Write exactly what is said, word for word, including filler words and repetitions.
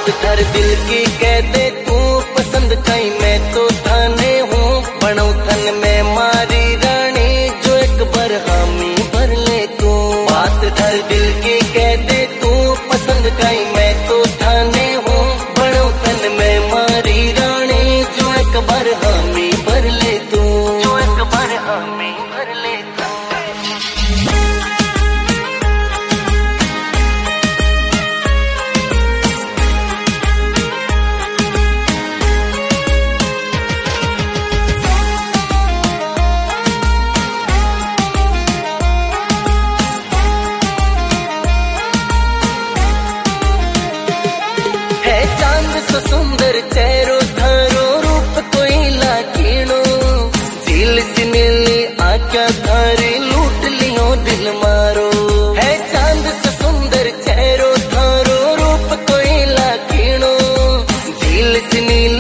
बात धर दिल की कह दे तू पसंद कहीं मैं तो थाने हूँ बनऊ थन में मारी रानी जो एक बार हामी भर ले तू। बात धर दिल की कह दे तू पसंद कहीं मैं तो थाने हूँ बनऊ थन में मारी रानी जो एक बार हामी भर ले तू। जो एक बार हामी भर ले तू। सुंदर चेहरो थारो रूप कोई लाखीणो झील सी नीली आँखा थारी लूट लियो दिल मारो। है चांद से सुंदर चेहरो थारो रूप कोई लाखीणो झील सी नीली